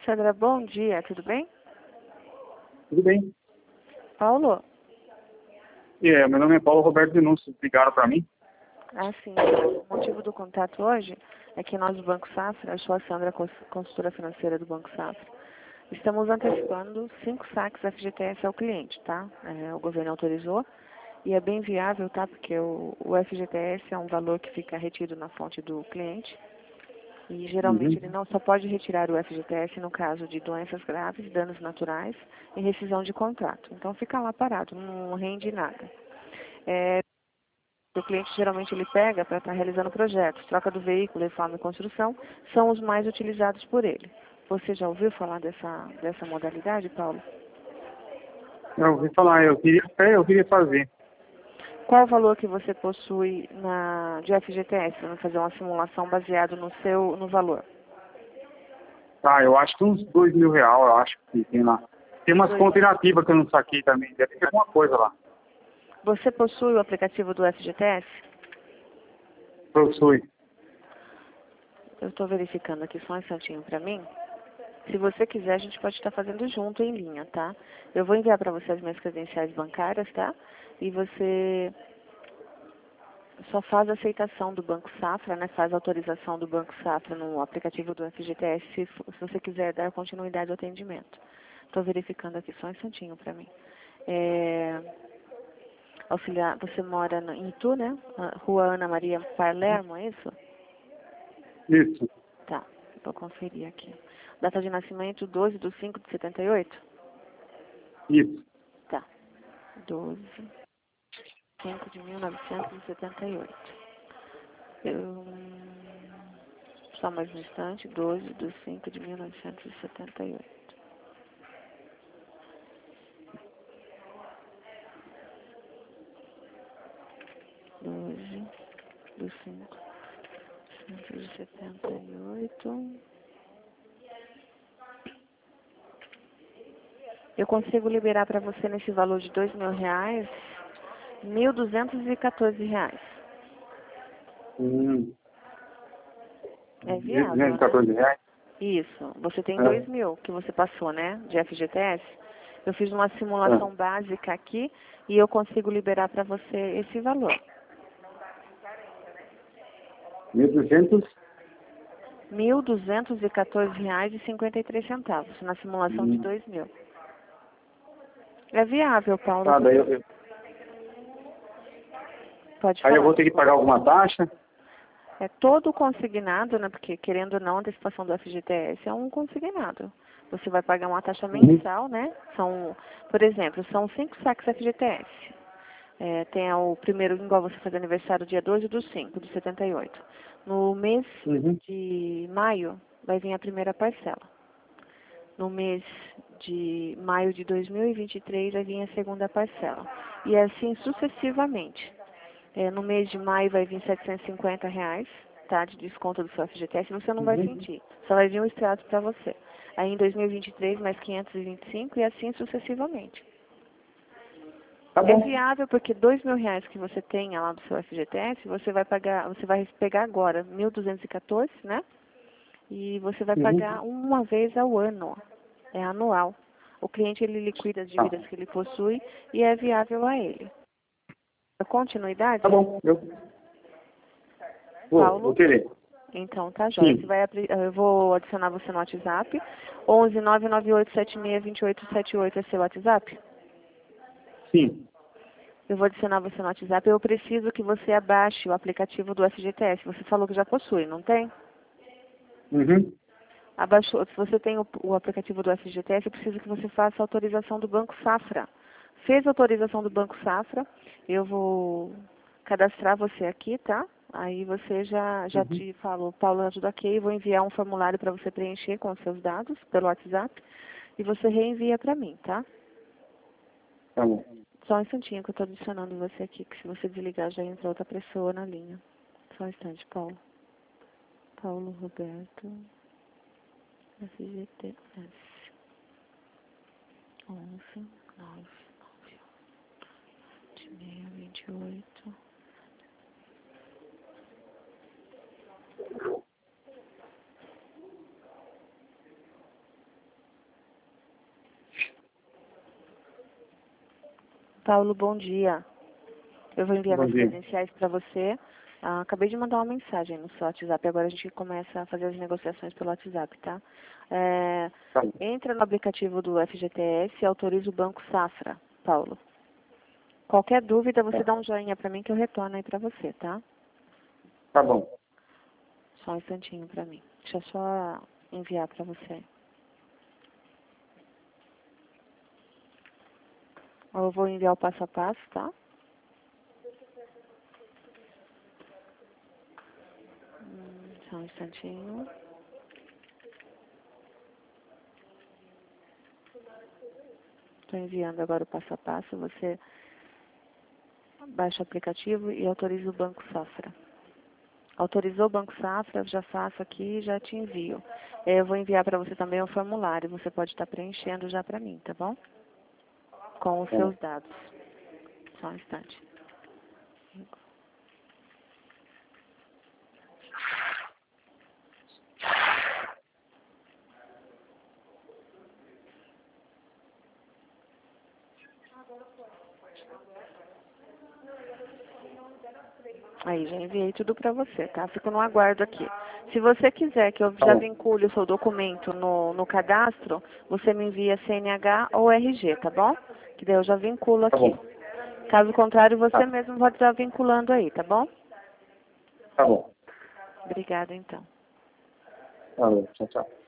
Sandra, bom dia, tudo bem? Tudo bem. Paulo? Meu nome é Paulo Roberto Denúncio. Ligaram para mim? Sim. Então, o motivo do contato hoje é que nós do Banco Safra, eu sou a Sandra, consultora financeira do Banco Safra, estamos antecipando 5 saques FGTS ao cliente, tá? O governo autorizou e é bem viável, tá? Porque o FGTS é um valor que fica retido na fonte do cliente e geralmente ele não só pode retirar o FGTS no caso de doenças graves, danos naturais e rescisão de contrato. Então fica lá parado, não rende nada. O cliente geralmente ele pega para estar realizando projetos, troca do veículo, reforma e construção, são os mais utilizados por ele. Você já ouviu falar dessa modalidade, Paulo? Eu ouvi falar, eu queria fazer. Qual o valor que você possui de FGTS? Vamos fazer uma simulação baseado no valor. Tá, eu acho que uns R$ 2.000, eu acho que tem lá. Tem umas Dois. contas inativas que eu não saquei também. Deve ter alguma coisa lá. Você possui o aplicativo do FGTS? Possui. Eu estou verificando aqui só um instantinho para mim. Se você quiser, a gente pode estar fazendo junto em linha, tá? Eu vou enviar para você as minhas credenciais bancárias, tá? E você só faz a aceitação do Banco Safra, né? Faz a autorização do Banco Safra no aplicativo do FGTS se você quiser dar continuidade ao atendimento. Estou verificando aqui só um instantinho para mim. Auxiliar, você mora em Itu, né? Rua Ana Maria Palermo, é isso? Isso. Tá, vou conferir aqui. Data de nascimento 12/5/78? Isso. Tá, 12/5/1978. Só mais um instante, 12/5/1978. Eu consigo liberar para você nesse valor de R$ 2.000, R$ 1.214. É viável, né? R$ 214? Isso. Você tem 2.000 que você passou, né? De FGTS. Eu fiz uma simulação básica aqui e eu consigo liberar para você esse valor. 1.200? R$ 1.214,53 na simulação de 2.000. É viável, Paulo. Tá, daí Pode falar. Aí eu vou ter que pagar alguma taxa? É todo consignado, né? Porque, querendo ou não, a antecipação do FGTS é um consignado. Você vai pagar uma taxa mensal, né? Por exemplo, são 5 saques FGTS. Tem o primeiro, igual você faz aniversário, dia 12/5/78. No mês de maio, vai vir a primeira parcela. No mês de maio de 2023, vai vir a segunda parcela. E assim sucessivamente. No mês de maio vai vir R$ 750, tá? De desconto do seu FGTS, você não vai sentir. Só vai vir um extrato para você. Aí em 2023, mais 525 e assim sucessivamente. Tá bom. É viável porque R$ 2.000 que você tenha lá do seu FGTS, você vai pegar agora 1.214, né? E você vai pagar uma vez ao ano. É anual. O cliente ele liquida as dívidas que ele possui e é viável a ele. Continuidade? Tá bom. Paulo? Vou querer. Então, tá jóia. Sim. Eu vou adicionar você no WhatsApp. 11 998762878 é seu WhatsApp? Sim. Eu vou adicionar você no WhatsApp. Eu preciso que você abaixe o aplicativo do FGTS. Você falou que já possui, não tem? Abaixou. Se você tem o aplicativo do FGTS, eu preciso que você faça a autorização do Banco Safra. Fez a autorização do Banco Safra, eu vou cadastrar você aqui, tá? Aí você já te falou, Paulo, ajuda aqui, vou enviar um formulário para você preencher com os seus dados pelo WhatsApp e você reenvia para mim, tá? Tá bom. Só um instantinho que eu estou adicionando você aqui, que se você desligar já entra outra pessoa na linha. Só um instante, Paulo. Paulo Roberto, FGTS, 11 9 628. Paulo, bom dia. Eu vou enviar Bom minhas dia. credenciais para você. Acabei de mandar uma mensagem no seu WhatsApp. Agora a gente começa a fazer as negociações pelo WhatsApp, tá? Tá bom. Entra no aplicativo do FGTS e autoriza o Banco Safra, Paulo. Qualquer dúvida, você dá um joinha para mim que eu retorno aí para você, tá? Tá bom. Só um instantinho para mim. Deixa eu só enviar para você. Eu vou enviar o passo a passo, tá? Só um instantinho. Estou enviando agora o passo a passo. Você baixa o aplicativo e autoriza o Banco Safra. Autorizou o Banco Safra, já faço aqui e já te envio. Eu vou enviar para você também o formulário. Você pode estar preenchendo já para mim, tá bom? Com os seus dados. Só um instante. Aí, já enviei tudo para você, tá? Fico no aguardo aqui. Se você quiser que eu Tá já bom. vincule o seu documento no cadastro, você me envia CNH ou RG, tá bom? Que daí eu já vinculo Tá aqui. bom. Caso contrário, você Tá. mesmo pode estar vinculando aí, tá bom? Tá bom. Obrigada, então. Tá bom. Tchau, tchau.